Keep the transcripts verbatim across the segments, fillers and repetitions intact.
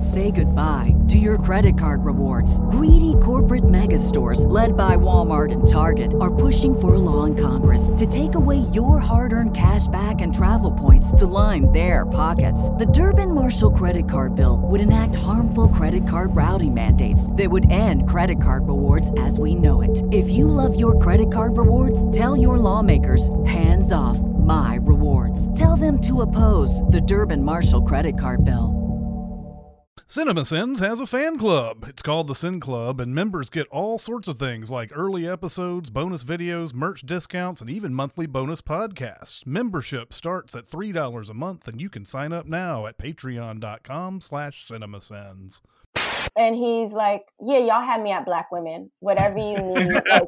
Say goodbye to your credit card rewards. Greedy corporate mega stores, led by Walmart and Target, are pushing for a law in Congress to take away your hard-earned cash back and travel points to line their pockets. The Durbin-Marshall credit card bill would enact harmful credit card routing mandates that would end credit card rewards as we know it. If you love your credit card rewards, tell your lawmakers, hands off my rewards. Tell them to oppose the Durbin-Marshall credit card bill. CinemaSins has a fan club. It's called the Sin Club, and members get all sorts of things like early episodes, bonus videos, merch discounts, and even monthly bonus podcasts. Membership starts at three dollars a month, and you can sign up now at patreon.com slash CinemaSins. And he's like, yeah, y'all have me at Black Women. Whatever you need. Like-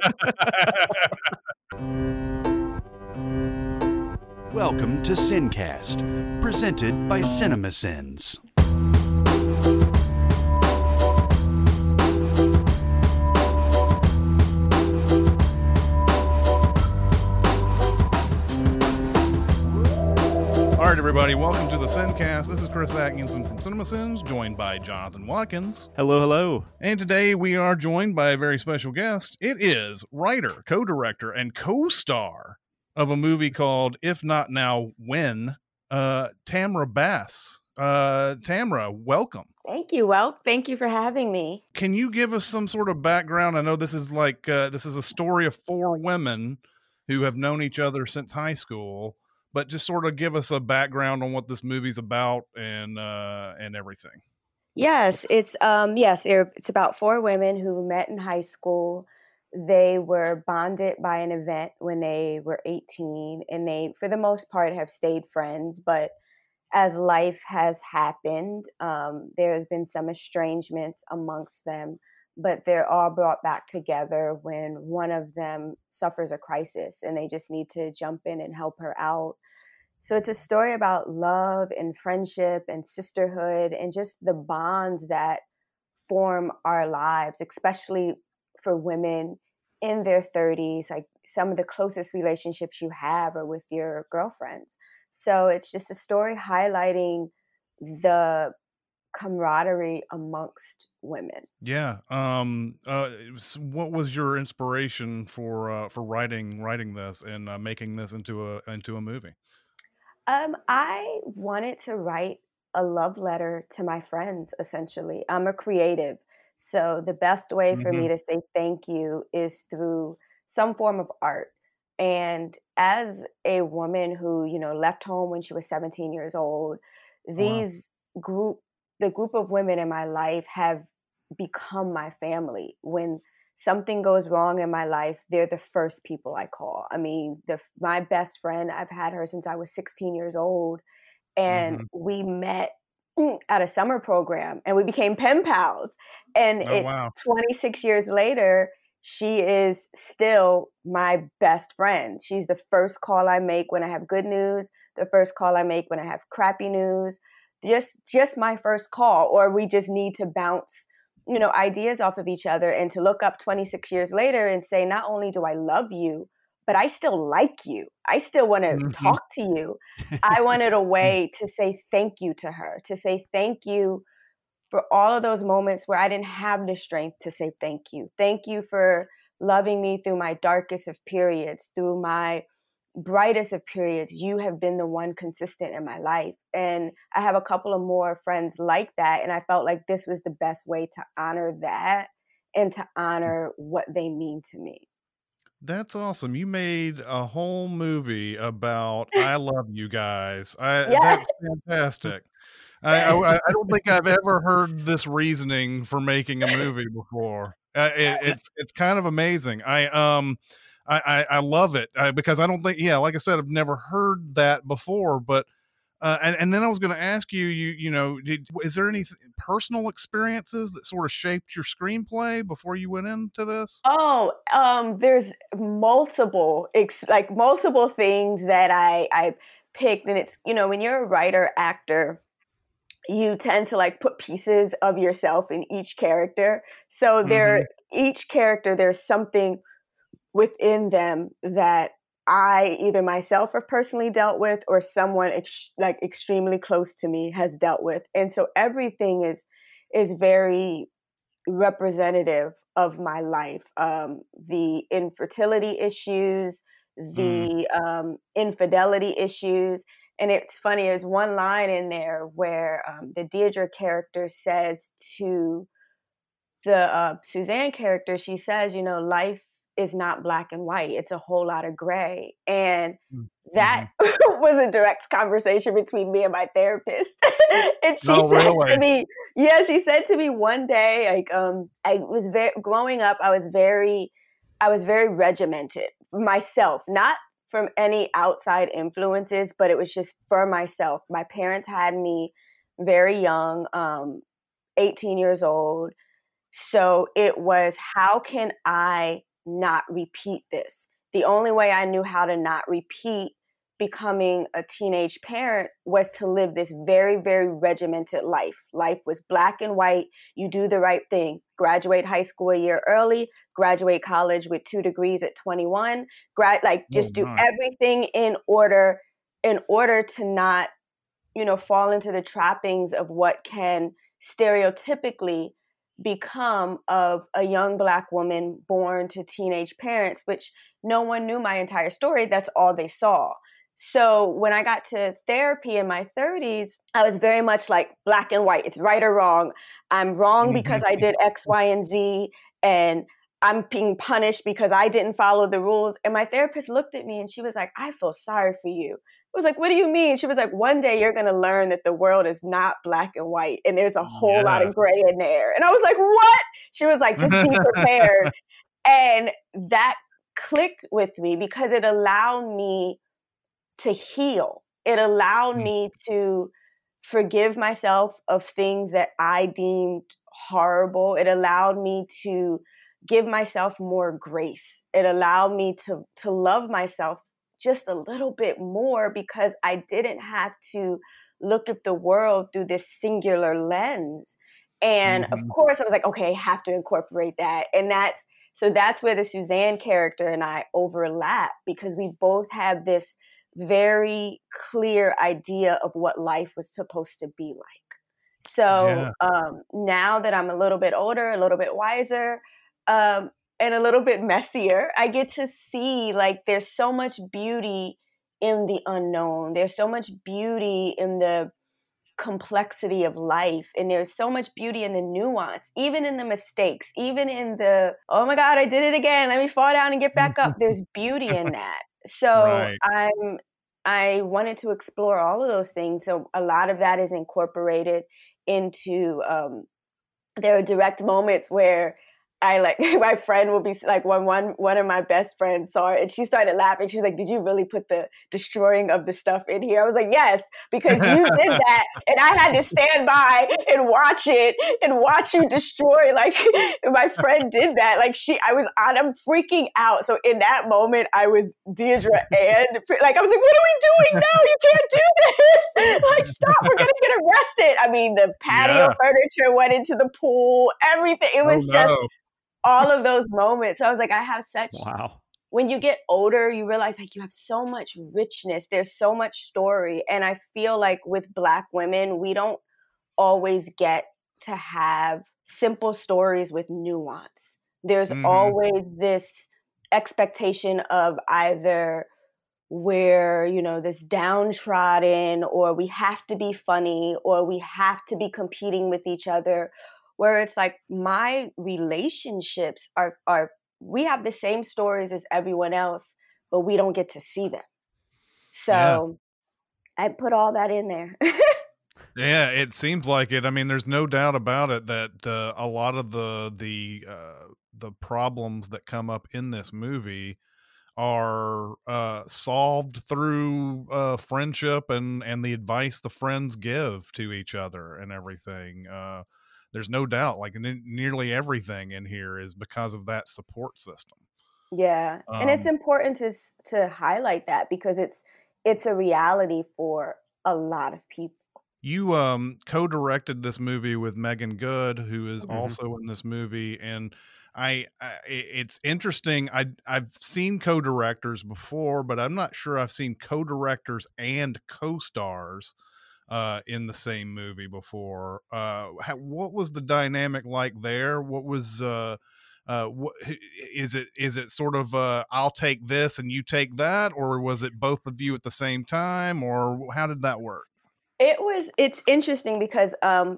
Welcome to Sincast, presented by CinemaSins. All right, everybody, welcome to the Sincast. This is Chris Atkinson from CinemaSins, joined by Jonathan Watkins. Hello, hello. And today we are joined by a very special guest. It is writer, co-director, and co-star of a movie called If Not Now, When? Uh, Tamra Bass. Uh, Tamra, welcome. Thank you. Well, thank you for having me. Can you give us some sort of background? I know this is like, uh, this is a story of four women who have known each other since high school, but just sort of give us a background on what this movie's about and, uh, and everything. Yes, it's, um, yes, it's about four women who met in high school. They were bonded by an event when they were eighteen, and they, for the most part, have stayed friends. But as life has happened, um, there has been some estrangements amongst them, but they're all brought back together when one of them suffers a crisis and they just need to jump in and help her out. So it's a story about love and friendship and sisterhood and just the bonds that form our lives, especially for women in their thirties. Like some of the closest relationships you have are with your girlfriends. So it's just a story highlighting the camaraderie amongst women. Yeah. Um, uh, what was your inspiration for, uh, for writing, writing this and uh, making this into a, into a movie? Um, I wanted to write a love letter to my friends, essentially. I'm a creative. So the best way for mm-hmm. me to say thank you is through some form of art. And as a woman who, you know, left home when she was seventeen years old, these wow. group, the group of women in my life have become my family. When something goes wrong in my life, they're the first people I call. I mean, the, my best friend, I've had her since I was sixteen years old. And mm-hmm. we met at a summer program and we became pen pals. And oh, it's wow. twenty-six years later, she is still my best friend. She's the first call I make when I have good news, the first call I make when I have crappy news, just, just my first call, or we just need to bounce, you know, ideas off of each other and to look up twenty-six years later and say, not only do I love you, but I still like you. I still want to mm-hmm. talk to you. I wanted a way to say thank you to her, to say thank you for all of those moments where I didn't have the strength to say thank you. Thank you for loving me through my darkest of periods, through my brightest of periods. You have been the one consistent in my life. And I have a couple of more friends like that. And I felt like this was the best way to honor that and to honor what they mean to me. That's awesome. You made a whole movie about I love you guys. I, yes. That's fantastic. I, I, I don't think I've ever heard this reasoning for making a movie before. Uh, it, it's it's kind of amazing. I um I I, I love it uh, because I don't think yeah like I said I've never heard that before. But uh, and and then I was going to ask you you you know did, is there any personal experiences that sort of shaped your screenplay before you went into this? Oh, um, there's multiple ex- like multiple things that I I picked, and it's you know when you're a writer actor, you tend to like put pieces of yourself in each character. So there, mm-hmm. each character, there's something within them that I either myself have personally dealt with or someone ex- like extremely close to me has dealt with. And so everything is is very representative of my life. Um, the infertility issues, the mm. um, infidelity issues. And it's funny, there's one line in there where um, the Deirdre character says to the uh, Suzanne character, she says, you know, life is not black and white. It's a whole lot of gray. And mm-hmm. that was a direct conversation between me and my therapist. And she oh, said really? to me, yeah, she said to me one day, like, um, I was very, growing up, I was very, I was very regimented myself, not from any outside influences, but it was just for myself. My parents had me very young, um, eighteen years old. So it was, how can I not repeat this? The only way I knew how to not repeat becoming a teenage parent was to live this very, very regimented life. Life was black and white. You do the right thing. Graduate high school a year early, graduate college with two degrees at twenty-one, grad, like just oh, do everything in order, in order to not, you know, fall into the trappings of what can stereotypically become of a young Black woman born to teenage parents, which no one knew my entire story. That's all they saw. So when I got to therapy in my thirties, I was very much like black and white. It's right or wrong. I'm wrong because I did X, Y, and Z, and I'm being punished because I didn't follow the rules. And my therapist looked at me and she was like, I feel sorry for you. I was like, what do you mean? She was like, one day you're going to learn that the world is not black and white and there's a whole yeah. lot of gray in there. And I was like, what? She was like, just be prepared. And that clicked with me because it allowed me to heal. It allowed mm. me to forgive myself of things that I deemed horrible. It allowed me to give myself more grace. It allowed me to, to love myself just a little bit more because I didn't have to look at the world through this singular lens. And mm-hmm. of course I was like, okay, I have to incorporate that. And that's, so that's where the Suzanne character and I overlap because we both have this very clear idea of what life was supposed to be like. So yeah. um, now that I'm a little bit older, a little bit wiser, um, and a little bit messier, I get to see like there's so much beauty in the unknown. There's so much beauty in the complexity of life. And there's so much beauty in the nuance, even in the mistakes, even in the, oh my God, I did it again. Let me fall down and get back up. There's beauty in that. So right. I'm, I wanted to explore all of those things. So a lot of that is incorporated into, um, there are direct moments where I like, my friend will be like, one, one, one of my best friends saw it and she started laughing. She was like, did you really put the destroying of the stuff in here? I was like, yes, because you did that. And I had to stand by and watch it and watch you destroy. Like my friend did that. Like she, I was on, I'm freaking out. So in that moment, I was Deirdre and like, I was like, what are we doing? No, you can't do this. Like, stop, we're going to get arrested. I mean, the patio yeah. furniture went into the pool, everything. It was oh, just, no. all of those moments. So I was like, I have such, wow. When you get older, you realize like you have so much richness. There's so much story. And I feel like with Black women, we don't always get to have simple stories with nuance. There's mm-hmm. always this expectation of either we're, you know, this downtrodden, or we have to be funny, or we have to be competing with each other. Where it's like my relationships are, are, we have the same stories as everyone else, but we don't get to see them. So yeah. I put all that in there. Yeah, it seems like it. I mean, there's no doubt about it that uh, a lot of the, the, uh, the problems that come up in this movie are uh, solved through uh, friendship and, and the advice the friends give to each other and everything. Uh, There's no doubt, like n- nearly everything in here is because of that support system. Yeah, um, and it's important to to highlight that because it's it's a reality for a lot of people. you um, co-directed this movie with Megan Good, who is Mm-hmm. also in this movie, and I, I it's interesting. I I've seen co-directors before, but I'm not sure I've seen co-directors and co-stars uh, in the same movie before. Uh, how, what was the dynamic like there? What was uh, uh, what is it? Is it sort of uh, I'll take this and you take that, or was it both of you at the same time, or how did that work? It was, it's interesting because um,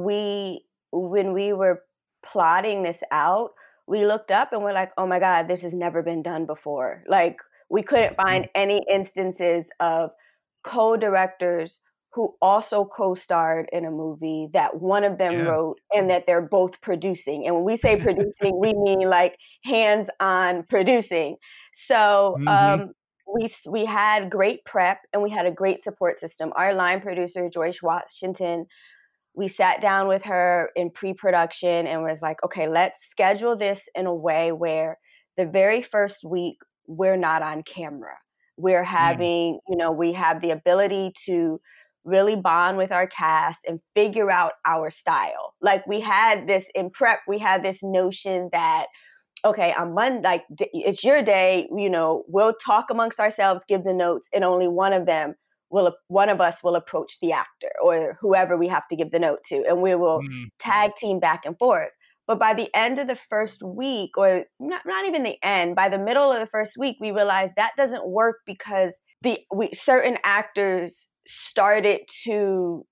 we, when we were plotting this out, we looked up and we're like, oh my God, this has never been done before. Like, we couldn't find any instances of co-directors who also co-starred in a movie that one of them Yeah. wrote and that they're both producing. And when we say producing, we mean like hands-on producing. So, Mhm. um, we we had great prep and we had a great support system. Our line producer, Joyce Washington, we sat down with her in pre-production and was like, okay, let's schedule this in a way where the very first week we're not on camera. We're having, you know, we have the ability to really bond with our cast and figure out our style. Like, we had this in prep, we had this notion that, okay, on Monday, like, it's your day, you know, we'll talk amongst ourselves, give the notes, and only one of them will, one of us will approach the actor or whoever we have to give the note to, and we will Mm. tag team back and forth. But by the end of the first week, or not, not even the end, by the middle of the first week, we realized that doesn't work because the we certain actors started to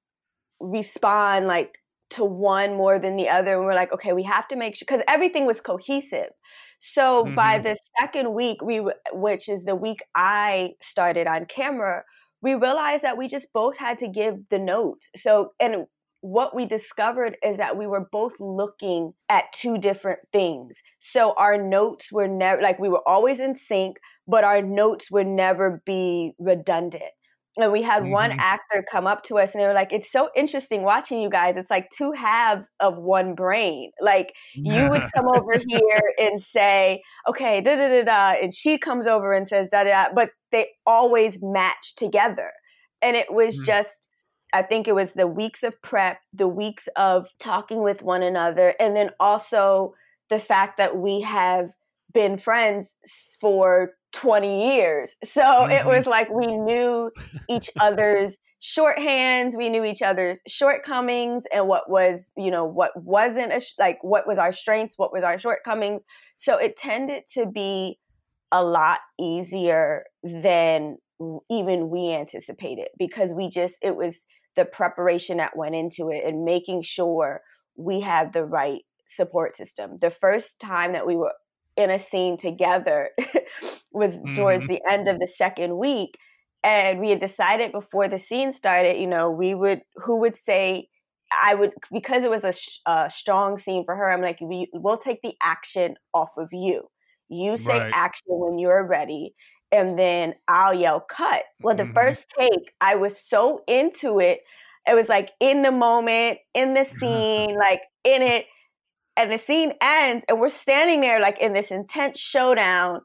respond like to one more than the other, and we're like, okay, we have to make sure, because everything was cohesive. So Mhm. by the second week, we which is the week I started on camera, we realized that we just both had to give the notes. So, and what we discovered is that we were both looking at two different things. So our notes were never, like, we were always in sync, but our notes would never be redundant. And we had one Mhm. actor come up to us and they were like, it's so interesting watching you guys. It's like two halves of one brain. Like, you would come over here and say, okay, da da da da. And she comes over and says da da da. But they always match together. And it was Mhm. just, I think it was the weeks of prep, the weeks of talking with one another. And then also the fact that we have been friends for twenty years. So Mhm. it was like we knew each other's shorthands, we knew each other's shortcomings, and what was, you know, what wasn't, a sh- like what was our strengths, what was our shortcomings. So it tended to be a lot easier than even we anticipated, because we just, it was the preparation that went into it and making sure we had the right support system. The first time that we were in a scene together was towards Mhm. the end of the second week. And we had decided before the scene started, you know, we would, who would say, I would, because it was a, sh- a strong scene for her, I'm like, we, we'll take the action off of you. You say Right. action when you're ready, and then I'll yell cut. Well, the Mhm. first take, I was so into it. It was like in the moment, in the scene, like in it. And the scene ends, and we're standing there like in this intense showdown.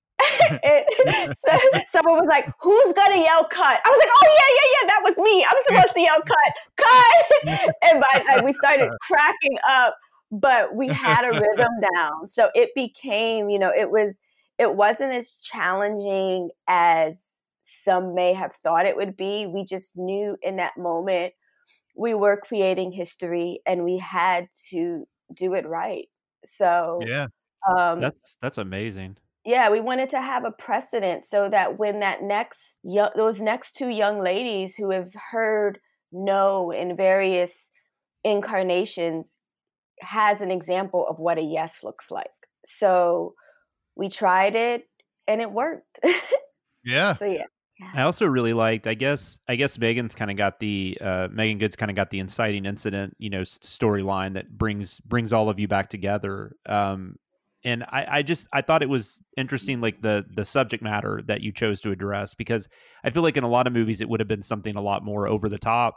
it, so, someone was like, who's gonna yell cut? I was like, oh yeah, yeah, yeah, that was me. I'm supposed to yell cut, cut. And by like, we started cracking up, but we had a rhythm down. So it became, you know, it was, it wasn't as challenging as some may have thought it would be. We just knew in that moment we were creating history and we had to do it right. So Yeah. um, That's that's amazing. yeah, we wanted to have a precedent so that when that next, yo- those next two young ladies who have heard no in various incarnations has an example of what a yes looks like. So we tried it and it worked. Yeah. So yeah. I also really liked, I guess, I guess Megan's kind of got the, uh, Megan Good's kind of got the inciting incident, you know, s- storyline that brings, brings all of you back together. Um, and I, I just, I thought it was interesting, like the, the subject matter that you chose to address, because I feel like in a lot of movies, it would have been something a lot more over the top.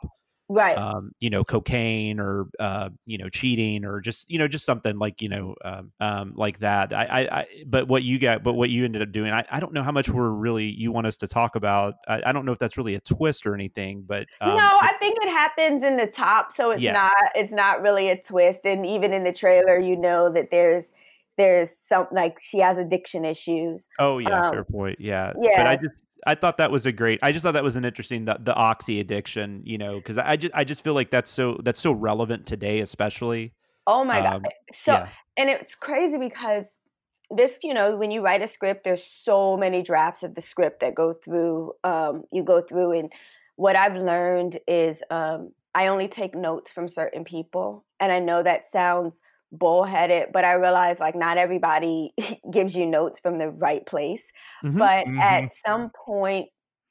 right. um, you know, cocaine or, uh, you know, cheating or just, you know, just something like, you know, um, um, like that. I, I, I, but what you got, but what you ended up doing, I, I don't know how much we're really, you want us to talk about. I, I don't know if that's really a twist or anything, but, No, um, I think it happens in the top, so it's Yeah. not it's not really a twist. And even in the trailer, you know that there's there's some like she has addiction issues. oh yeah, Um, fair point. Yeah. But I yes. just, I thought that was a great, I just thought that was an interesting, the, the oxy addiction, you know, cause I just, I just feel like that's so, that's so relevant today, especially. Oh my God. Um, So, yeah. and it's crazy because this, you know, when you write a script, there's so many drafts of the script that go through, um, you go through. And what I've learned is um, I only take notes from certain people. And I know that sounds bullheaded, but I realize like not everybody gives you notes from the right place. Mhm. But Mhm. at some point,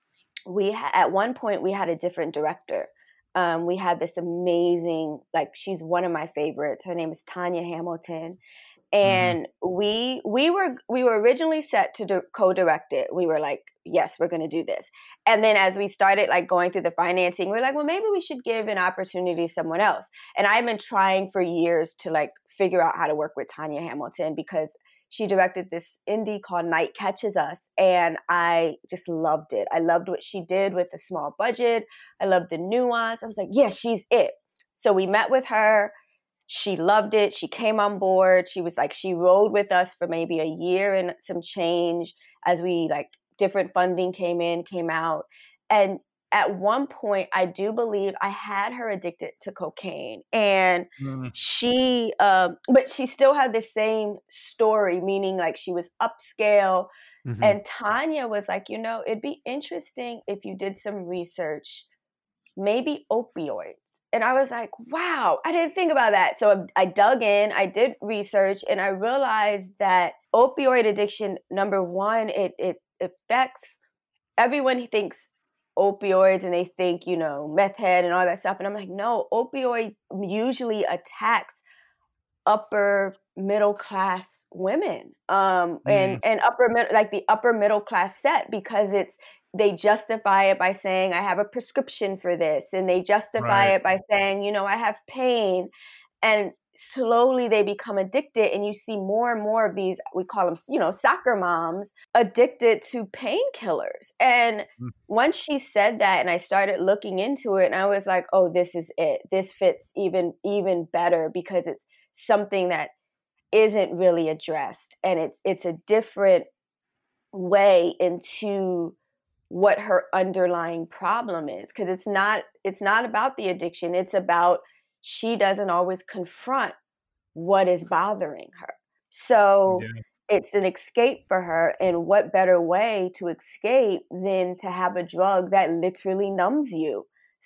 we ha- at one point we had a different director. Um, we had this amazing, like she's one of my favorites. Her name is Tanya Hamilton, and we we were we were originally set to do, co-direct it. We were like, yes, we're going to do this. And then as we started like going through the financing, we we're like, well, maybe we should give an opportunity to someone else. And I've been trying for years to like figure out how to work with Tanya Hamilton because she directed this indie called Night Catches Us, and I just loved it. I loved what she did with the small budget. I loved the nuance. I was like, yeah, she's it. So we met with her. She loved it. She came on board. She was like, she rode with us for maybe a year and some change as we like different funding came in, came out. And at one point, I do believe I had her addicted to cocaine, and Mhm. she, um, but she still had the same story, meaning like she was upscale. Mhm. And Tanya was like, you know, it'd be interesting if you did some research, maybe opioids. And I was like, wow, I didn't think about that. So I dug in, I did research, and I realized that opioid addiction, number one, it it affects everyone. Who thinks opioids and they think, you know, meth head and all that stuff. And I'm like, no, opioid usually attacks upper middle class women, um, and Mm. and upper mid- like the upper middle class set, because it's they justify it by saying I have a prescription for this, and they justify Right. it by saying, you know, I have pain, and slowly they become addicted, and you see more and more of these, we call them, you know, soccer moms addicted to painkillers. And Mm. once she said that and I started looking into it, and I was like, oh, this is it. This fits even even better because it's something that isn't really addressed, and it's it's a different way into what her underlying problem is, because it's not it's not about the addiction. It's about she doesn't always confront what is bothering her. So Yeah. it's an escape for her, and what better way to escape than to have a drug that literally numbs you.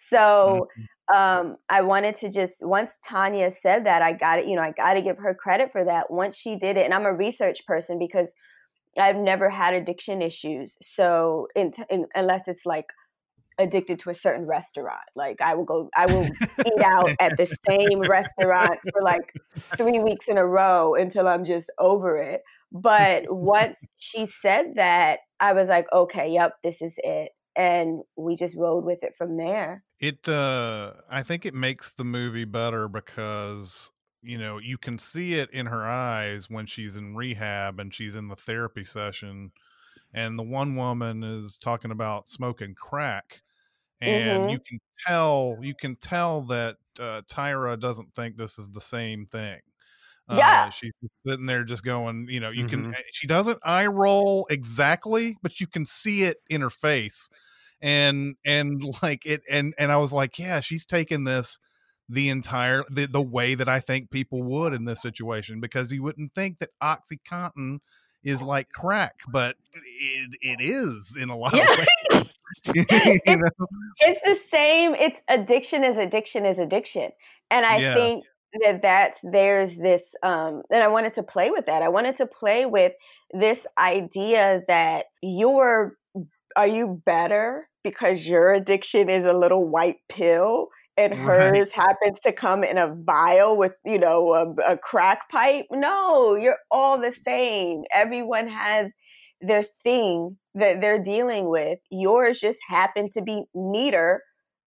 So Mhm. um, I wanted to just, once Tanya said that, I got it, you know, I got to give her credit for that. Once she did it, and I'm a research person because I've never had addiction issues. So in, in, unless it's like addicted to a certain restaurant, like I will go, I will eat out at the same restaurant for like three weeks in a row until I'm just over it. But once she said that, I was like, okay, yep, this is it. And we just rode with it from there. It, uh, I think it makes the movie better because, you know, you can see it in her eyes when she's in rehab and she's in the therapy session. And the one woman is talking about smoking crack. And you Mm-hmm. can tell, you can tell that uh, Tyra doesn't think this is the same thing. Yeah. Uh, she's just sitting there just going, you know, you can, Mhm. she doesn't eye roll exactly, but you can see it in her face. And, and like it, and, and I was like, yeah, she's taking this the entire, the, the way that I think people would in this situation, because you wouldn't think that OxyContin is like crack, but it, it is in a lot Yeah. of ways. You it's, know? it's the same. It's addiction is addiction is addiction. And I Yeah. think that that's, there's this, um, and I wanted to play with that. I wanted to play with this idea that you're, are you better because your addiction is a little white pill and Right. hers happens to come in a vial with, you know, a, a crack pipe? No, you're all the same. Everyone has their thing that they're dealing with. Yours just happened to be neater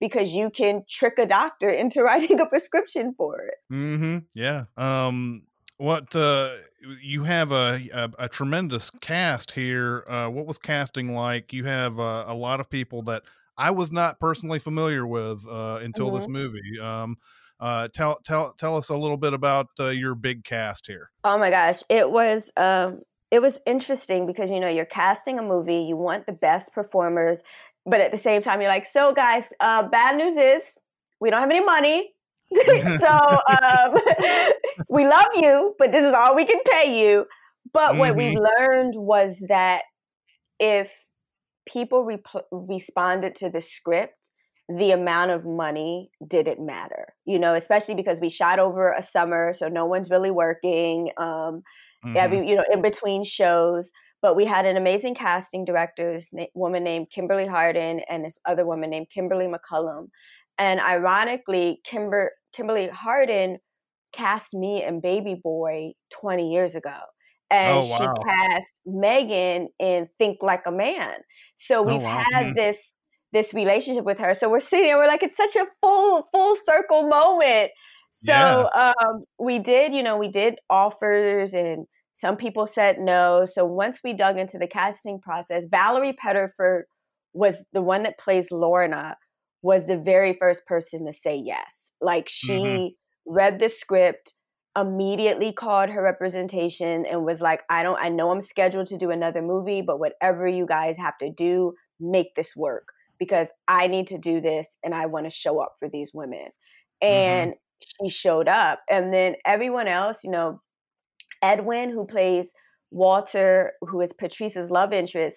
because you can trick a doctor into writing a prescription for it. Mm-hmm. Yeah. Um, what, uh, you have a, a, a tremendous cast here. Uh, what was casting like? You have uh, a lot of people that I was not personally familiar with uh, until Mm-hmm. this movie. Um, uh, tell tell tell us a little bit about uh, your big cast here. Oh my gosh, it was um, it was interesting because, you know, you're casting a movie, you want the best performers, but at the same time you're like, so guys, uh, bad news is we don't have any money. So um, we love you, but this is all we can pay you. But mm-hmm. what we learned was that if people re- responded to the script, the amount of money didn't matter, you know, especially because we shot over a summer, so no one's really working, um, mm-hmm. every, you know, in between shows. But we had an amazing casting director, this na- woman named Kimberly Hardin, and this other woman named Kimberly McCullum. And ironically, Kimber- Kimberly Hardin cast me and Baby Boy twenty years ago. And oh, wow. she cast Megan in Think Like a Man. So we've oh, wow. had mm-hmm. this this relationship with her. So we're sitting there, we're like, it's such a full, full circle moment. So yeah. um, we did, you know, we did offers and some people said no. So once we dug into the casting process, Valerie Petterford was the one that plays Lorna, was the very first person to say yes. Like she mm-hmm. read the script, immediately called her representation and was like, I don't, I know I'm scheduled to do another movie, but whatever you guys have to do, make this work because I need to do this and I want to show up for these women. And mm-hmm. she showed up. And then everyone else, you know, Edwin, who plays Walter, who is Patrice's love interest,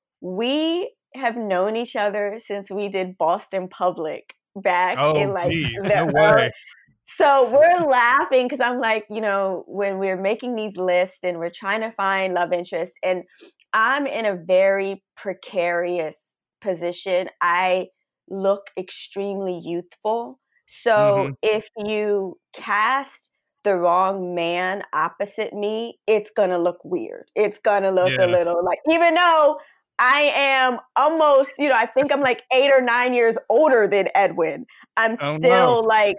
we have known each other since we did Boston Public back oh, in like geez, the no early, way. So we're laughing because I'm like, you know, when we're making these lists and we're trying to find love interests, and I'm in a very precarious position. I look extremely youthful. So mm-hmm. if you cast the wrong man opposite me, it's going to look weird. It's going to look yeah. a little like, even though I am almost, you know, I think I'm like eight or nine years older than Edwin, I'm oh, still no. like,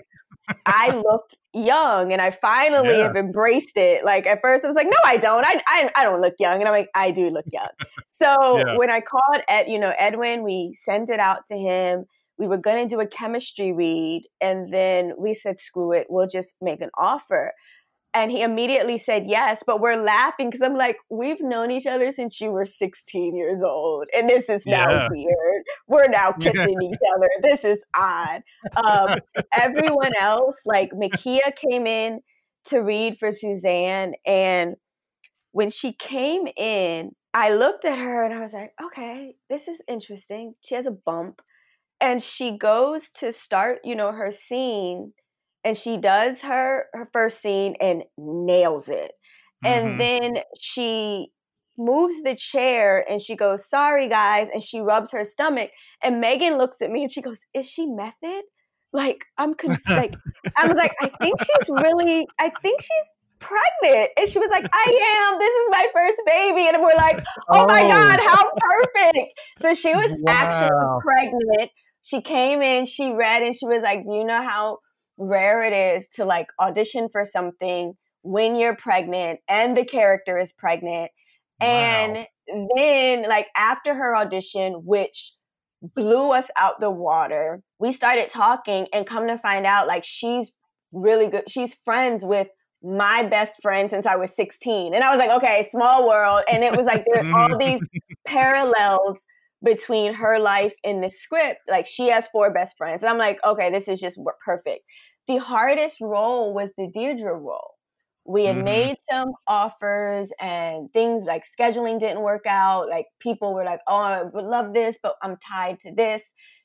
I look young, and I finally yeah. have embraced it. Like at first I was like, no, I don't. I, I, I don't look young. And I'm like, I do look young. So yeah. when I called Ed, you know, Edwin, we sent it out to him. We were going to do a chemistry read. And then we said, screw it. We'll just make an offer. And he immediately said yes, but we're laughing because I'm like, we've known each other since you were sixteen years old. And this is now yeah. weird. We're now kissing each other. This is odd. Um, everyone else, like Makia came in to read for Suzanne. And when she came in, I looked at her and I was like, okay, this is interesting. She has a bump. And she goes to start, you know, her scene. And she does her, her first scene and nails it. Mm-hmm. And then she moves the chair and she goes, sorry, guys. And she rubs her stomach. And Megan looks at me and she goes, is she method? Like, I'm confused. Like, I was like, I think she's really, I think she's pregnant. And she was like, I am. This is my first baby. And we're like, oh, oh. my God, how perfect. So she was wow. actually pregnant. She came in, she read, and she was like, do you know how rare it is to like audition for something when you're pregnant and the character is pregnant? Wow. And then like after her audition, which blew us out the water, we started talking and come to find out like she's really good. She's friends with my best friend since I was sixteen. And I was like, okay, small world. And it was like there are all these parallels between her life and the script. Like she has four best friends. And I'm like, okay, this is just perfect. The hardest role was the Deirdre role. We had mm-hmm. made some offers and things like scheduling didn't work out. Like people were like, oh, I would love this, but I'm tied to this.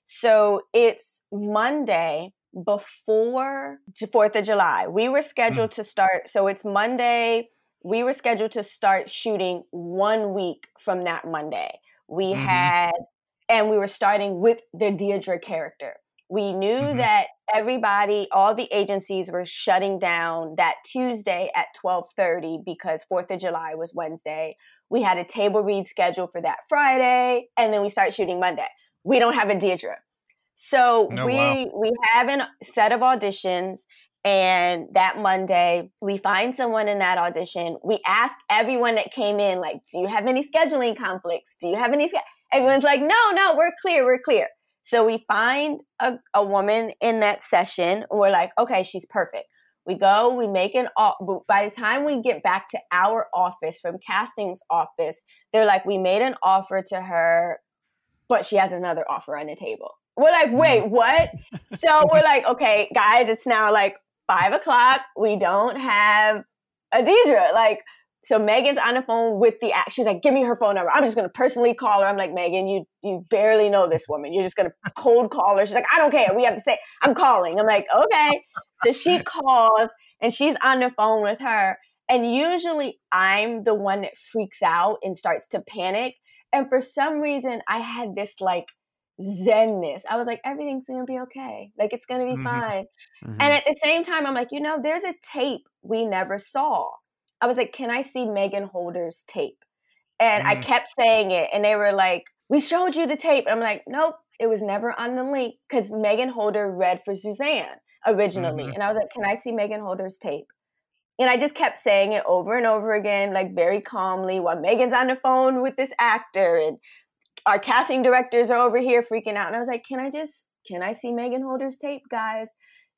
So it's Monday before fourth of July. We were scheduled mm-hmm. to start. So it's Monday. We were scheduled to start shooting one week from that Monday. We mm-hmm. had, and we were starting with the Deirdre character. We knew mm-hmm. that everybody, all the agencies were shutting down that Tuesday at twelve thirty because fourth of July was Wednesday. We had a table read scheduled for that Friday, and then we start shooting Monday. We don't have a Deirdre. So Oh, we wow. we have a set of auditions, and that Monday we find someone in that audition. We ask everyone that came in, like, do you have any scheduling conflicts? Do you have any? Sch-? Everyone's like, no, no, we're clear, we're clear. So we find a, a woman in that session. We're like, okay, she's perfect. We go, we make an offer. By the time we get back to our office from casting's office, they're like, we made an offer to her, but she has another offer on the table. We're like, wait, what? So we're like, okay, guys, it's now like five o'clock. We don't have Adidra. Like, so Megan's on the phone with the act. She's like, give me her phone number. I'm just going to personally call her. I'm like, Megan, you you barely know this woman. You're just going to cold call her. She's like, I don't care. We have to say, I'm calling. I'm like, okay. So she calls and she's on the phone with her. And usually I'm the one that freaks out and starts to panic. And for some reason, I had this like zenness. I was like, everything's going to be okay. Like, it's going to be Mhm. fine. Mhm. And at the same time, I'm like, you know, there's a tape we never saw. I was like, can I see Megan Holder's tape? And I Mm. kept saying it. And they were like, we showed you the tape. And I'm like, nope, it was never on the link because Megan Holder read for Suzanne originally. Mhm. And I was like, can I see Megan Holder's tape? And I just kept saying it over and over again, like very calmly, while Megan's on the phone with this actor and our casting directors are over here freaking out. And I was like, can I just, can I see Megan Holder's tape, guys?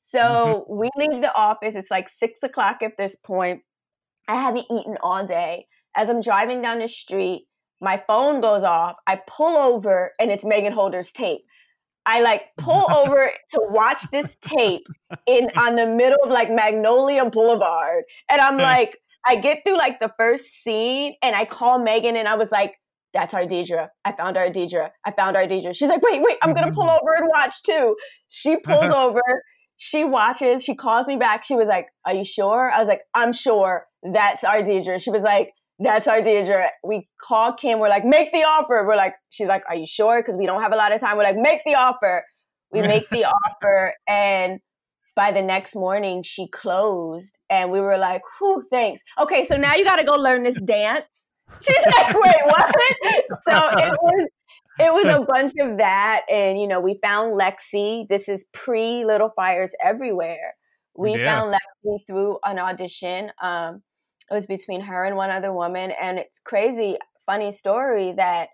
So Mhm. we leave the office. It's like six o'clock at this point. I haven't eaten all day. As I'm driving down the street, my phone goes off. I pull over and it's Megan Holder's tape. I like pull over to watch this tape in on the middle of like Magnolia Boulevard. And I'm like, I get through like the first scene and I call Megan and I was like, that's our Deidre. I found our Deidre. I found our Deidre. She's like, wait, wait, I'm going to pull over and watch too. She pulls over. She watches. She calls me back. She was like, are you sure? I was like, I'm sure. That's our Deidre. She was like, that's our Deidre. We call Kim. We're like, make the offer. We're like, she's like, are you sure? Because we don't have a lot of time. We're like, make the offer. We make the offer. And by the next morning, she closed. And we were like, whew, thanks. Okay, so now you got to go learn this dance. She's like, wait, what? So it was it was a bunch of that. And, you know, we found Lexi. This is pre Little Fires Everywhere. We Yeah. found Lexi through an audition. Um, it was between her and one other woman. And it's crazy, funny story that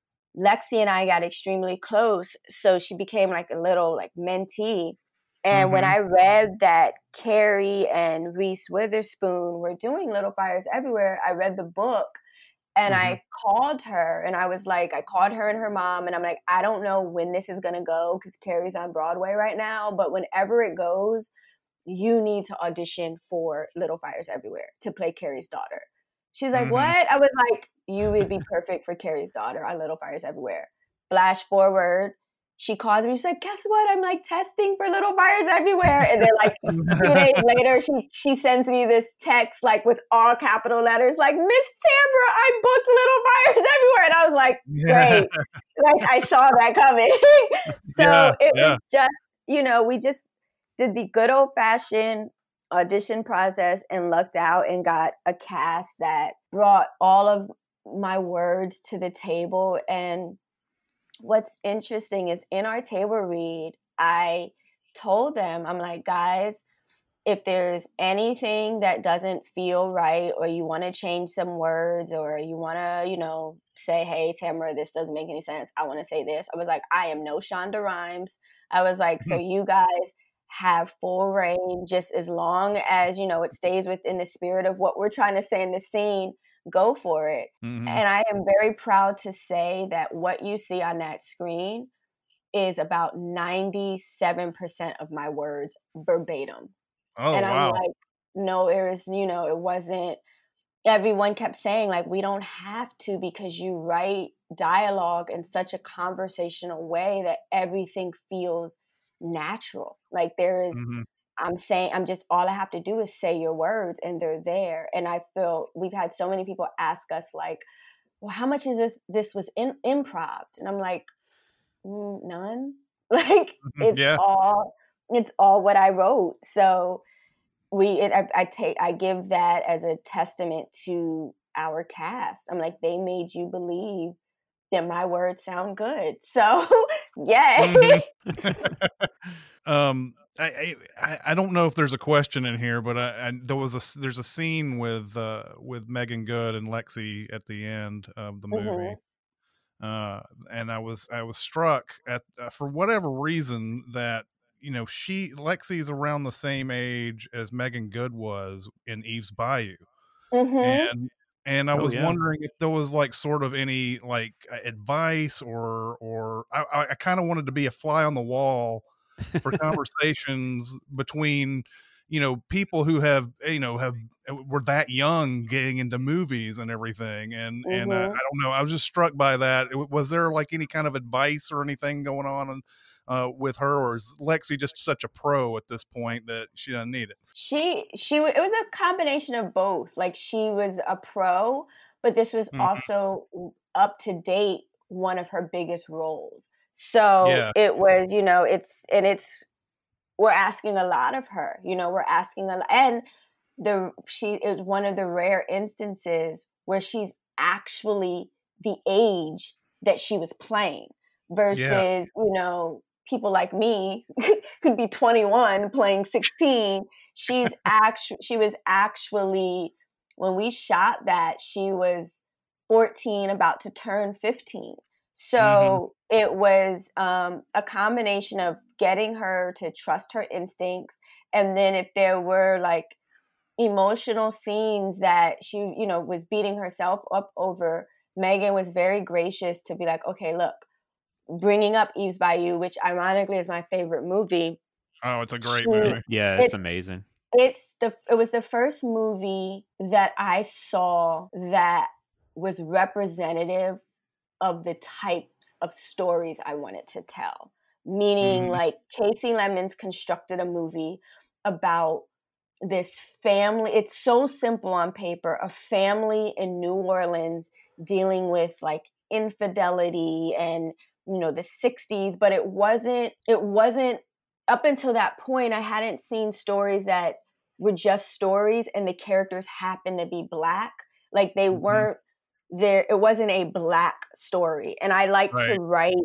Lexi and I got extremely close. So she became like a little like mentee. And when Mhm. I read that Carrie and Reese Witherspoon were doing Little Fires Everywhere, I read the book. And Mhm. I called her and I was like, I called her and her mom and I'm like, I don't know when this is going to go because Carrie's on Broadway right now. But whenever it goes, you need to audition for Little Fires Everywhere to play Carrie's daughter. She's like, Mhm. what? I was like, you would be perfect for Carrie's daughter on Little Fires Everywhere. Flash forward. She calls me. She's like, guess what? I'm like testing for Little Fires Everywhere. And then like two days later, she she sends me this text like with all capital letters, like, Miss Tamra, I booked Little Fires Everywhere. And I was like, great. Like I saw that coming. So Yeah, it yeah. was just, you know, we just did the good old fashioned audition process and lucked out and got a cast that brought all of my words to the table. And what's interesting is in our table read, I told them, I'm like, guys, if there's anything that doesn't feel right or you want to change some words or you want to, you know, say, hey, Tamara, this doesn't make any sense. I want to say this. I was like, I am no Shonda Rhimes. I was like, so you guys have full reign just as long as, you know, it stays within the spirit of what we're trying to say in the scene. Go for it. Mhm. And I am very proud to say that what you see on that screen is about ninety-seven percent of my words verbatim. Oh, And I'm wow. like, no, it was, you know, it wasn't, everyone kept saying like, we don't have to because you write dialogue in such a conversational way that everything feels natural. Like there is, Mhm. I'm saying, I'm just, all I have to do is say your words and they're there. And I feel we've had so many people ask us like, well, how much is it, this was in improv? And I'm like, mm, none. Like Mhm. it's Yeah. all, it's all what I wrote. So we, it, I, I take, I give that as a testament to our cast. I'm like, they made you believe then my words sound good. So, yay. Mhm. um, I, I I don't know if there's a question in here, but I, I there was a there's a scene with uh with Megan Good and Lexi at the end of the movie. Mm-hmm. Uh, and I was I was struck at uh, for whatever reason that you know she Lexi's around the same age as Megan Good was in Eve's Bayou, Mm-hmm. and and I Oh was yeah. wondering if there was like sort of any like uh, advice or or I, I I kind of wanted to be a fly on the wall for conversations between you know people who have you know have uh, were that young getting into movies and everything and and uh, I Mm-hmm. don't know, I was just struck by that. It- was there like any kind of advice or anything going on and uh with her, or is Lexi just such a pro at this point that she doesn't need it? She she wa- it was a combination of both. Like she was a pro, but this was Mhm. also up to date one of her biggest roles. So Yeah, it was, you know, it's and it's we're asking a lot of her. You know, we're asking a lot, and the she is one of the rare instances where she's actually the age that she was playing yeah, versus, you know, people like me could be twenty-one playing sixteen. She's actually she was actually when we shot that, she was fourteen about to turn fifteen. hmm, So it was um, a combination of getting her to trust her instincts, and then if there were like emotional scenes that she, you know, was beating herself up over, Megan was very gracious to be like, okay, look, bringing up Eve's Bayou, which ironically is my favorite movie. oh, it's a She, great movie. Yeah, it's it's amazing. it's the it was the first movie that I saw that was representative of the types of stories I wanted to tell. Meaning, Hmm, like Casey Lemons constructed a movie about this family. It's so simple on paper, a family in New Orleans dealing with like infidelity and, you know, the sixties, but it wasn't it wasn't up until that point I hadn't seen stories that were just stories and the characters happened to be black. Like they hmm, weren't there, it wasn't a black story. And I like to right, write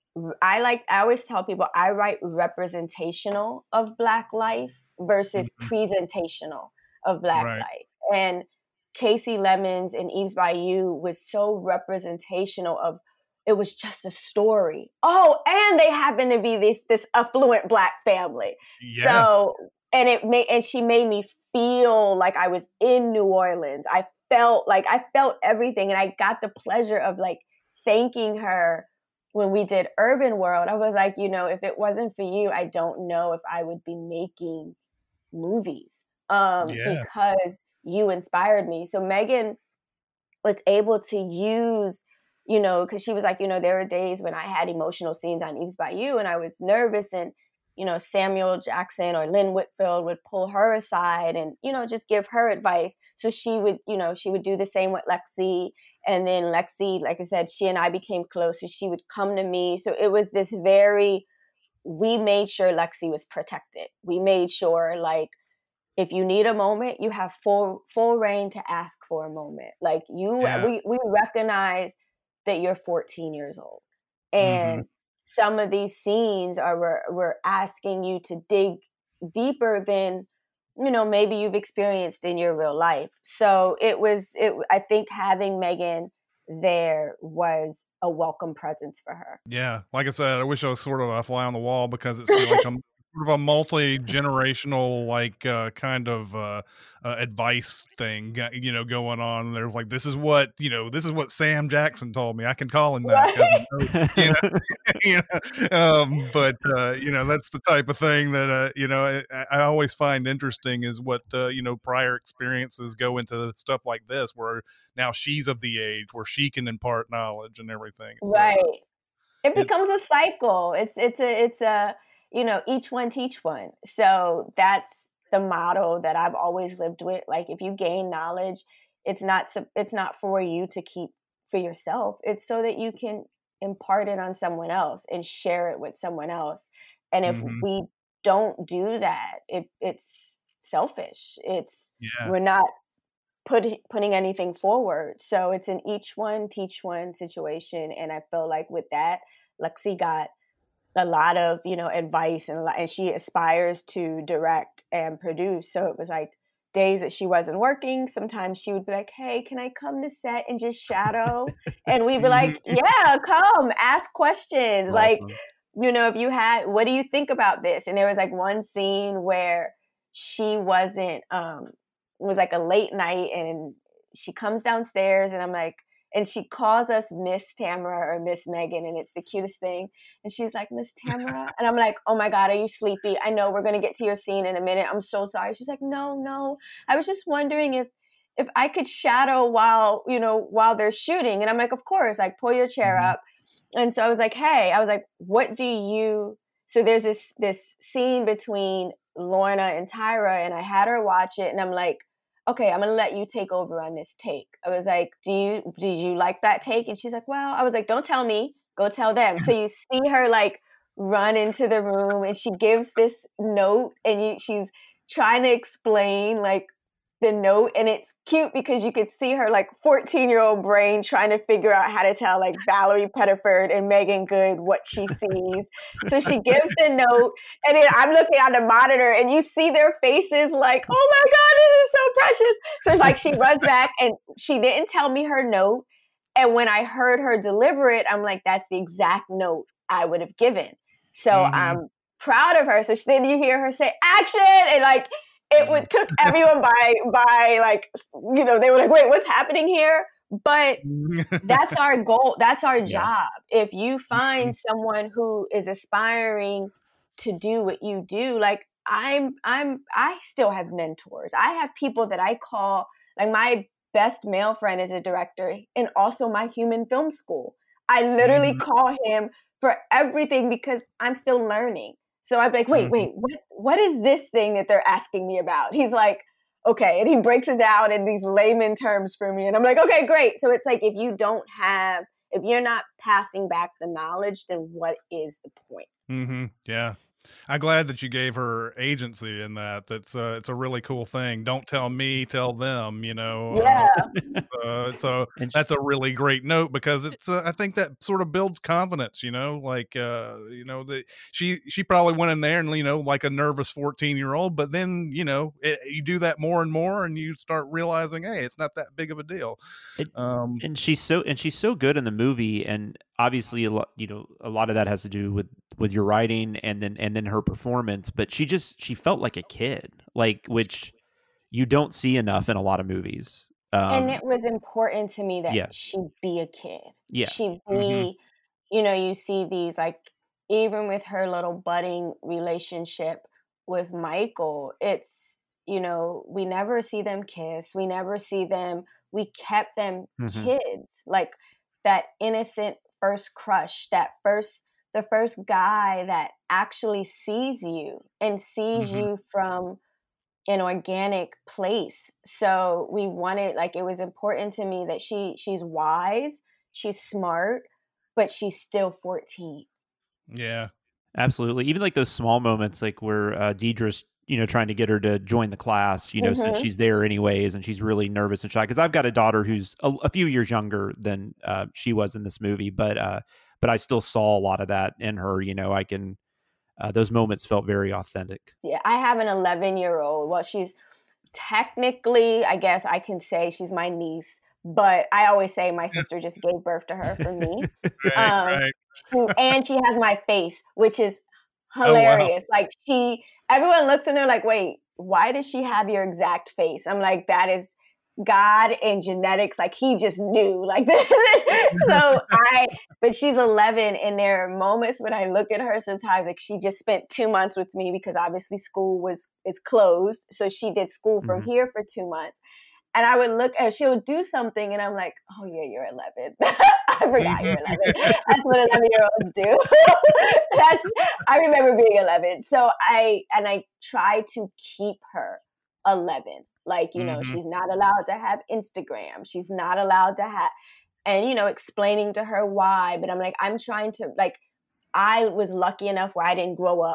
I like I always tell people I write representational of black life versus hmm, presentational of black right, life. And Casey Lemons and Eve's Bayou was so representational of it was just a story. Oh, and they happen to be this this affluent black family. yeah, So and it made and she made me feel like I was in New Orleans. I felt like I felt everything and I got the pleasure of like thanking her when we did Urban World. I was like, you know, if it wasn't for you, I don't know if I would be making movies um, yeah, because you inspired me. So Megan was able to use, you know, because she was like, you know, there were days when I had emotional scenes on Eve's Bayou and I was nervous and, you know, Samuel Jackson or Lynn Whitfield would pull her aside and, you know, just give her advice. So she would, you know, she would do the same with Lexi. And then Lexi, like I said, she and I became close. So she would come to me. So it was this very, we made sure Lexi was protected. We made sure, like, if you need a moment, you have full full reign to ask for a moment. Like you, yeah, we we recognize that you're fourteen years old, hmm, and some of these scenes are we're, we're asking you to dig deeper than you know maybe you've experienced in your real life. So it was it. I think having Megan there was a welcome presence for her. yeah. Like I said, I wish I was sort of a fly on the wall because it's like a sort of a multi-generational like uh kind of uh, uh advice thing go- you know going on. There's like, this is what you know this is what Sam Jackson told me. I can call him that because I Right. know, you know, you know um but uh you know that's the type of thing that uh you know I, I always find interesting is what uh you know prior experiences go into stuff like this, where now she's of the age where she can impart knowledge and everything. So uh, Right. It it's becomes a cycle. It's it's a it's a you know each one teach one. So that's the motto that I've always lived with. Like if you gain knowledge, it's not so, it's not for you to keep for yourself. It's so that you can impart it on someone else and share it with someone else. And if mhm, we don't do that, it, it's selfish. It's yeah. we're not put, putting anything forward. So it's an each one, teach one situation. And I feel like with that, Lexi got a lot of, you know, advice, and a lot, and she aspires to direct and produce. So it was like days that she wasn't working, sometimes she would be like, hey, can I come to set and just shadow? And we'd be like, yeah, come, ask questions. Awesome. Like, you know, if you had, what do you think about this? And there was like one scene where she wasn't, um, it was like a late night, and she comes downstairs, and I'm like, and she calls us Miss Tamara or Miss Megan, and it's the cutest thing. And she's like, Miss Tamara. And I'm like, oh my God, are you sleepy? I know we're going to get to your scene in a minute. I'm so sorry. She's like, no, no. I was just wondering if if I could shadow while, you know, while they're shooting. And I'm like, of course, like pull your chair mm-hmm. up. And so I was like, hey, I was like, what do you, so there's this this scene between Lorna and Tyra, and I had her watch it, and I'm like, okay, I'm going to let you take over on this take. I was like, do you, did you like that take? And she's like, well, I was like, don't tell me, go tell them. So you see her like run into the room, and she gives this note, and you, she's trying to explain like the note, and it's cute because you could see her like fourteen year old brain trying to figure out how to tell like Valerie Pettiford and Megan Good what she sees. So she gives the note, and then I'm looking on the monitor, and you see their faces like, oh my God, this is so precious. So it's like she runs back, and she didn't tell me her note. And when I heard her deliver it, I'm like, that's the exact note I would have given. So mm-hmm. I'm proud of her. So then you hear her say action, and like, it would, took everyone by, by like, you know, they were like, wait, what's happening here? But that's our goal. That's our job. Yeah. If you find someone who is aspiring to do what you do, like I'm, I'm, I still have mentors. I have people that I call, like my best male friend is a director, and also my human film school. I literally mm-hmm. call him for everything because I'm still learning. So I'd be like, wait, wait, what, what is this thing that they're asking me about? He's like, okay. And he breaks it down in these layman terms for me. And I'm like, okay, great. So it's like, if you don't have, if you're not passing back the knowledge, then what is the point? Mm-hmm. Yeah. I'm glad that you gave her agency in that. That's uh, it's a really cool thing. Don't tell me, tell them, you know. Yeah. Uh, so that's a really great note, because it's, uh, I think that sort of builds confidence, you know, like, uh, you know, the, she, she probably went in there and, you know, like a nervous fourteen year old, but then, you know, it, you do that more and more, and you start realizing, hey, it's not that big of a deal. It, um, and she's so, and she's so good in the movie. And obviously a lot, you know, a lot of that has to do with, with your writing and then, and then her performance, but she just, she felt like a kid, like, which you don't see enough in a lot of movies. Um, and it was important to me that yeah. she be a kid. Yeah. She be, mm-hmm. you know, you see these, like, even with her little budding relationship with Michael, it's, you know, we never see them kiss. We never see them, we kept them mm-hmm. kids, like that innocent first crush, that first, the first guy that actually sees you and sees mm-hmm. you from an organic place. So we wanted, like, it was important to me that she, she's wise, she's smart, but she's still fourteen. Yeah, absolutely. Even like those small moments, like where uh, Deidre's, you know, trying to get her to join the class, you know, mm-hmm. since she's there anyways, and she's really nervous and shy. Because I've got a daughter who's a, a few years younger than uh, she was in this movie, but uh, but I still saw a lot of that in her. You know, I can. Uh, those moments felt very authentic. Yeah, I have an eleven year old. Well, she's technically, I guess I can say she's my niece, but I always say my sister just gave birth to her for me. right, um, right. she, and she has my face, which is hilarious. Oh, wow. Like she, everyone looks at her like, wait, why does she have your exact face? I'm like, that is God and genetics. Like he just knew, like this is, so I, but she's eleven, and there are moments when I look at her sometimes, like she just spent two months with me because obviously school was, is closed. So she did school from mm-hmm. here for two months. And I would look at, she would do something and I'm like, oh yeah, you're eleven. I forgot you're eleven. That's what eleven year olds do. That's, I remember being eleven. So I, and I try to keep her eleven. Like, you know, mm-hmm. she's not allowed to have Instagram. She's not allowed to have, and, you know, explaining to her why. But I'm like, I'm trying to, like, I was lucky enough where I didn't grow up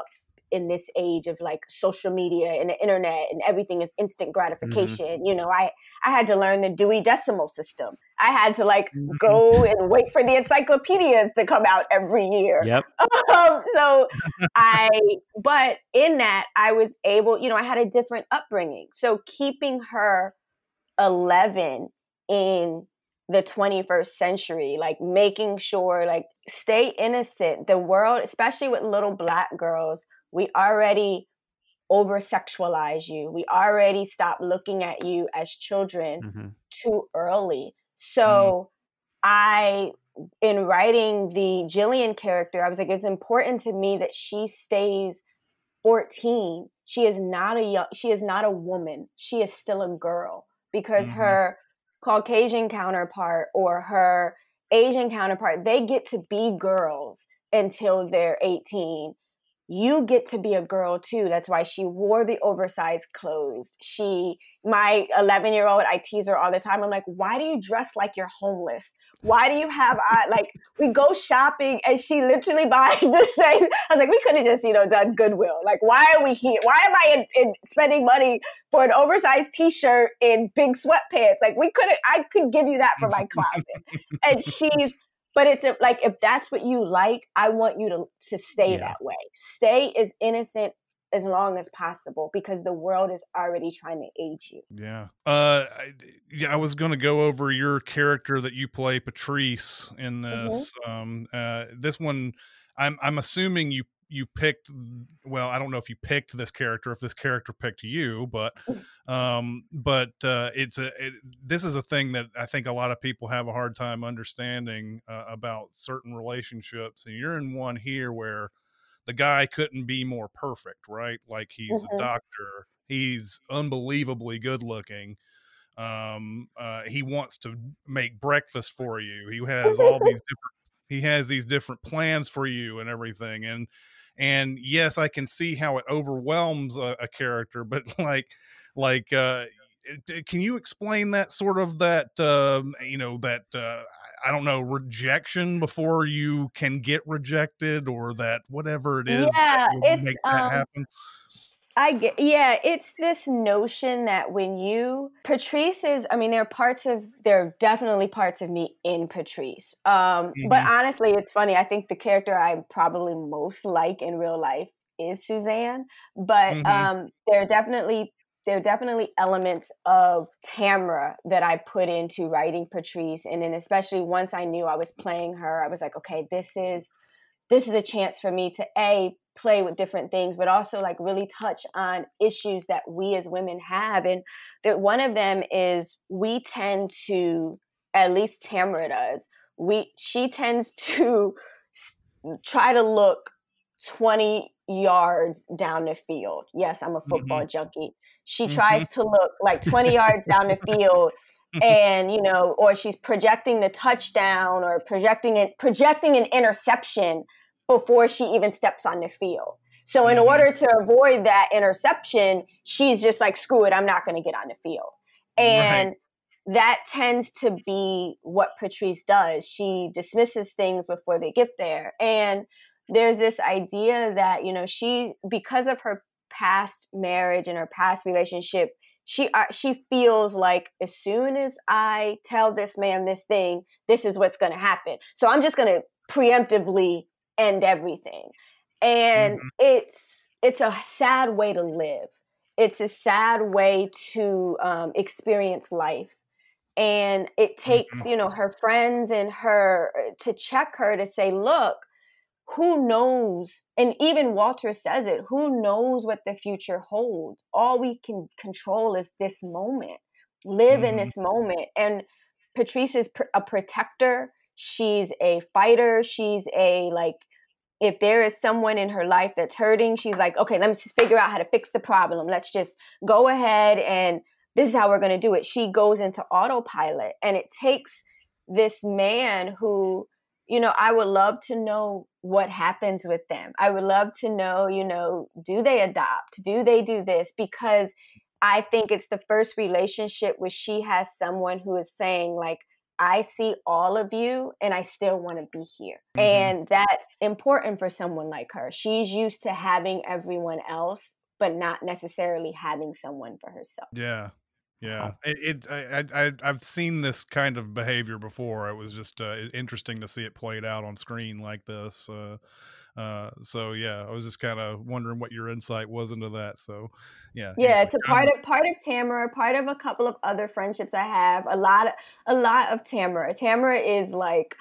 in this age of like social media and the internet and everything is instant gratification. Mm-hmm. You know, I, I had to learn the Dewey Decimal System. I had to like go and wait for the encyclopedias to come out every year. Yep. Um, so I, but in that I was able, you know, I had a different upbringing. So keeping her eleven in the twenty-first century, like making sure, like, stay innocent. The world, especially with little Black girls, we already over sexualize you. We already stop looking at you as children mm-hmm. too early. So mm. I, in writing the Jillian character, I was like, it's important to me that she stays fourteen. She is not a young, she is not a woman. She is still a girl, because mm-hmm. her Caucasian counterpart or her Asian counterpart, they get to be girls until they're eighteen. You get to be a girl too. That's why she wore the oversized clothes. She, my eleven year old, I tease her all the time. I'm like, why do you dress like you're homeless? Why do you have, uh, like, we go shopping and she literally buys the same. I was like, we could have just, you know, done Goodwill. Like, why are we here? Why am I in, in spending money for an oversized t-shirt in big sweatpants? Like, we could have, I could give you that for my closet. And she's, but it's a, like, if that's what you like, I want you to, to stay yeah. that way. Stay as innocent as long as possible, because the world is already trying to age you. Yeah. Uh, I, yeah, I was going to go over your character that you play, Patrice, in this. Mm-hmm. Um, uh, this one, I'm, I'm assuming you, you picked, well, I don't know if you picked this character, if this character picked you, but, um, but, uh, it's a, it, this is a thing that I think a lot of people have a hard time understanding, uh, about certain relationships. And you're in one here where the guy couldn't be more perfect, right? Like, he's mm-hmm. a doctor. He's unbelievably good looking. Um, uh, he wants to make breakfast for you. He has all these different, he has these different plans for you and everything. And, and yes, I can see how it overwhelms a, a character, but like, like, uh, can you explain that sort of that, um, you know, that, uh, I don't know, rejection before you can get rejected, or that whatever it is yeah, that it's, make that um, happen? I get, yeah, it's this notion that when you, Patrice is, I mean, there are parts of, there are definitely parts of me in Patrice. Um, mm-hmm. But honestly, it's funny. I think the character I probably most like in real life is Suzanne. But mm-hmm. um, there are definitely There are definitely elements of Tamra that I put into writing Patrice. And then especially once I knew I was playing her, I was like, okay, this is, this is a chance for me to A, play with different things, but also like really touch on issues that we as women have. And that one of them is we tend to, at least Tamra does, we, she tends to try to look twenty yards down the field. Yes, I'm a football mm-hmm. junkie. She mm-hmm. tries to look like twenty yards down the field, and, you know, or she's projecting the touchdown or projecting it, projecting an interception before she even steps on the field. So in mm-hmm. order to avoid that interception, she's just like, screw it, I'm not going to get on the field. And right. that tends to be what Patrice does. She dismisses things before they get there. And there's this idea that, you know, she, because of her past marriage and her past relationship, she uh, she feels like as soon as I tell this man this thing, this is what's going to happen. So I'm just going to preemptively end everything. And mm-hmm. it's it's a sad way to live. It's a sad way to um, experience life. And it takes, mm-hmm. you know, her friends and her to check her to say, look, who knows? And even Walter says it, who knows what the future holds? All we can control is this moment, live mm-hmm. in this moment. And Patrice is pr- a protector. She's a fighter. She's a, like, if there is someone in her life that's hurting, she's like, okay, let me just figure out how to fix the problem. Let's just go ahead and this is how we're going to do it. She goes into autopilot, and it takes this man who, you know, I would love to know what happens with them. I would love to know, you know, do they adopt? Do they do this? Because I think it's the first relationship where she has someone who is saying, like, I see all of you and I still want to be here. Mm-hmm. And that's important for someone like her. She's used to having everyone else, but not necessarily having someone for herself. Yeah. Yeah. It, it I, I, I've seen this kind of behavior before. It was just uh, interesting to see it played out on screen like this. Uh, uh, so yeah, I was just kind of wondering what your insight was into that. So yeah. Yeah, it's a part of part of Tamara, part of a couple of other friendships I have. A lot of a lot of Tamara. Tamara is like,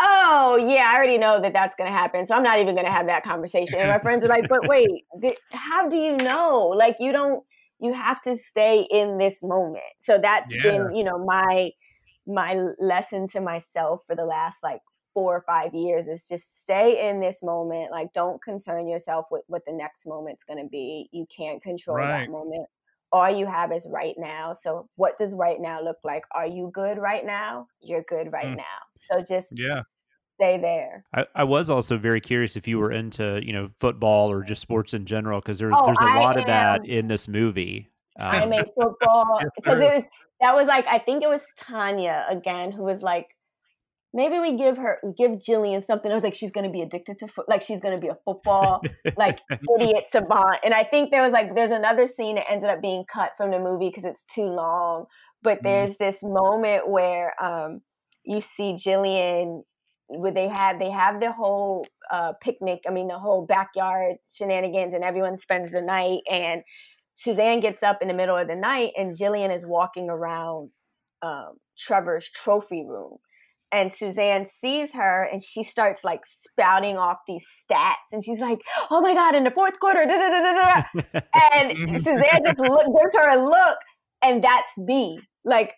oh yeah, I already know that that's going to happen, so I'm not even going to have that conversation. And my friends are like, but wait, did, how do you know? Like, you don't. You have to stay in this moment. So that's yeah. been, you know, my my lesson to myself for the last like four or five years is just stay in this moment. Like, don't concern yourself with what the next moment's going to be. You can't control right. that moment. All you have is right now. So what does right now look like? Are you good right now? You're good right mm. now. So just yeah. stay there. I, I was also very curious if you were into, you know, football or just sports in general, because there's oh, there's a I lot am, of that in this movie. Um, I'm a football because it was that was like I think it was Tanya again who was like, maybe we give her we give Jillian something. I was like, she's going to be addicted to foot, like she's going to be a football like idiot savant. And I think there was like there's another scene that ended up being cut from the movie because it's too long. But there's mm. this moment where um, you see Jillian. Where they have they have the whole uh, picnic, I mean the whole backyard shenanigans, and everyone spends the night. And Suzanne gets up in the middle of the night, and Jillian is walking around um, Trevor's trophy room, and Suzanne sees her, and she starts like spouting off these stats, and she's like, "Oh my god, in the fourth quarter!" Da, da, da, da, da. And Suzanne just look, gives her a look, and that's me. Like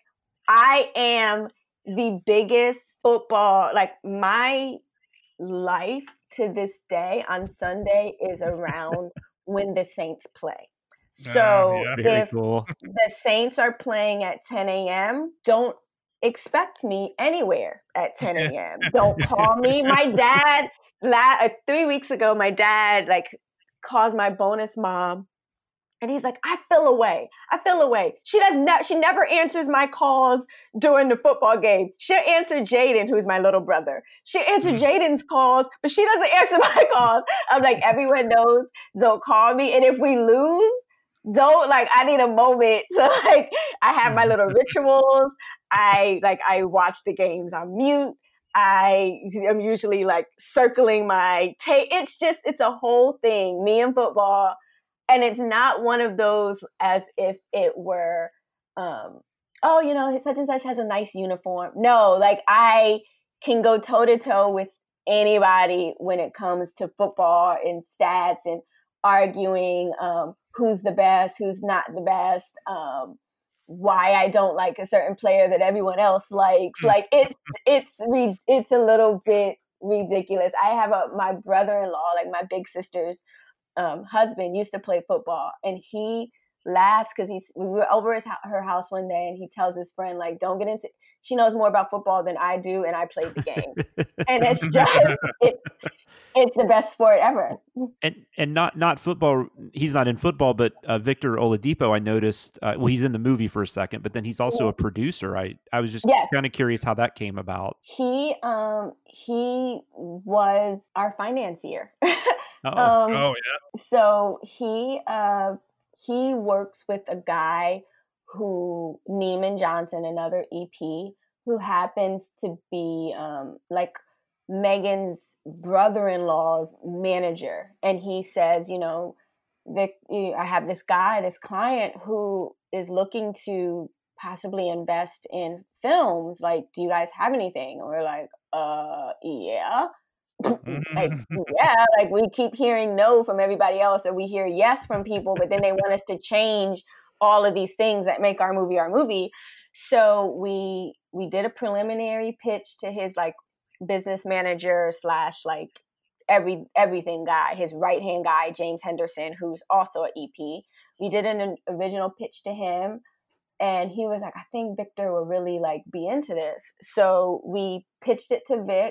I am the biggest football, like my life to this day on Sunday is around when the Saints play. So uh, yeah. if cool. the Saints are playing at ten a.m., don't expect me anywhere at ten a.m. Don't call me. My dad, la- uh, three weeks ago, my dad like calls my bonus mom. And he's like, I feel away. I feel away. She does not. She never answers my calls during the football game. She'll answer Jaden, who's my little brother. She'll answer mm. Jaden's calls, but she doesn't answer my calls. I'm like, everyone knows. Don't call me. And if we lose, don't like. I need a moment to like. I have my little rituals. I like. I watch the games on mute. I am usually like circling my tape. It's just. It's a whole thing. Me and football. And it's not one of those as if it were, um, oh, you know, such and such has a nice uniform. No, like I can go toe to toe with anybody when it comes to football and stats and arguing um, who's the best, who's not the best, um, why I don't like a certain player that everyone else likes. Like it's it's it's a little bit ridiculous. I have a my brother-in-law, like my big sister's Um, husband used to play football, and he laughs because he's we were over his her house one day, and he tells his friend like, "Don't get into." She knows more about football than I do, and I played the game, and it's just it's it's the best sport ever. And and not not football. He's not in football, but uh, Victor Oladipo. I noticed. Uh, well, he's in the movie for a second, but then he's also yeah. a producer. I I was just yes. kind of curious how that came about. He um he was our financier. Oh. Um, oh yeah. So he uh, he works with a guy who Neiman Johnson, another E P, who happens to be um, like Megan's brother-in-law's manager, and he says, you know, Vic, I have this guy, this client who is looking to possibly invest in films. Like, do you guys have anything? And we're like, uh, yeah. like yeah like we keep hearing no from everybody else, or we hear yes from people, but then they want us to change all of these things that make our movie our movie. So we we did a preliminary pitch to his like business manager slash like every everything guy, his right hand guy, James Henderson, who's also an E P. We did an original pitch to him, and he was like, I think Victor will really like be into this. So we pitched it to Vic.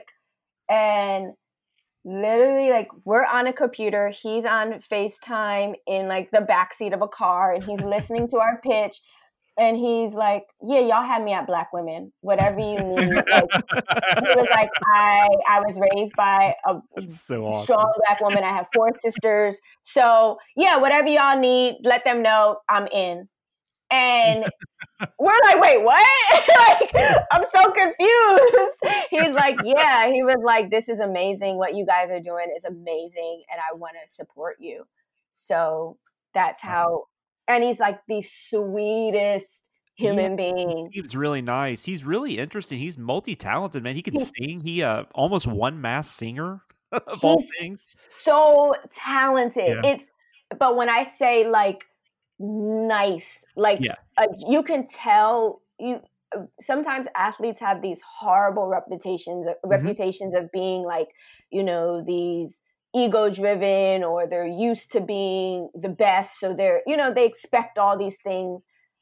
And literally, like, we're on a computer. He's on FaceTime in, like, the backseat of a car, and he's listening to our pitch. And he's like, yeah, y'all have me at Black Women, whatever you need. Like, he was like, I I was raised by a so awesome. strong Black woman. I have four sisters. So yeah, whatever y'all need, let them know I'm in. And we're like, wait, what? Like, I'm so confused. He's like, yeah, he was like, this is amazing. What you guys are doing is amazing. And I want to support you. So that's how, and he's like the sweetest human yeah, being. He seems really nice. He's really interesting. He's multi-talented, man. He can he's, sing. He uh almost one mass singer of all things. So talented. Yeah. It's, but when I say like nice, like yeah. uh, you can tell you, sometimes athletes have these horrible reputations, mm-hmm. reputations of being like, you know, these ego driven, or they're used to being the best. So they're, you know, they expect all these things.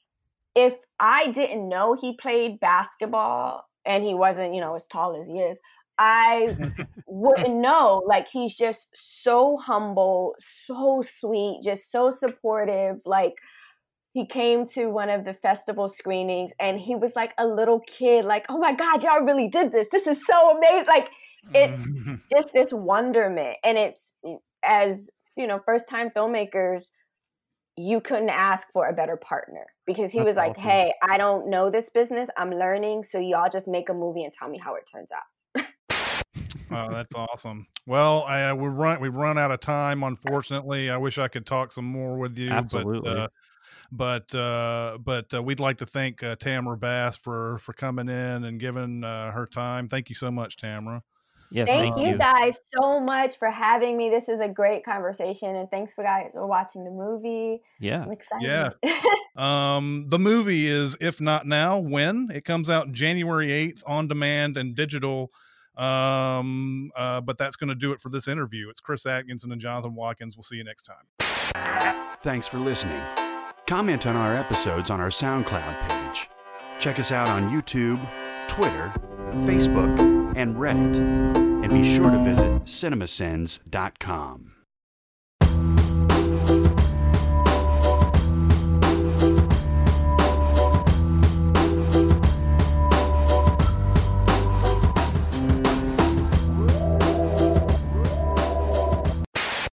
If I didn't know he played basketball and he wasn't, you know, as tall as he is, I wouldn't know. Like, he's just so humble, so sweet, just so supportive. Like, he came to one of the festival screenings and he was like a little kid, like, oh my God, y'all really did this. This is so amazing. Like, it's just this wonderment. And it's, as, you know, first time filmmakers, you couldn't ask for a better partner, because he That's was like, awesome. Hey, I don't know this business. I'm learning. So y'all just make a movie and tell me how it turns out. Oh, that's awesome. Well, I, we run we run out of time, unfortunately. I wish I could talk some more with you. Absolutely. But, uh, but uh, but uh, we'd like to thank uh, Tamara Bass for for coming in and giving uh, her time. Thank you so much, Tamara. Yes, thank, thank you you guys so much for having me. This is a great conversation, and thanks for guys for watching the movie. Yeah, I'm excited. Yeah. um, the movie is If Not Now, When? It comes out January eighth on demand and digital. Um, uh, but that's going to do it for this interview. It's Chris Atkinson and Jonathan Watkins. We'll see you next time. Thanks for listening. Comment on our episodes on our SoundCloud page. Check us out on YouTube, Twitter, Facebook, and Reddit. And be sure to visit cinemasins dot com.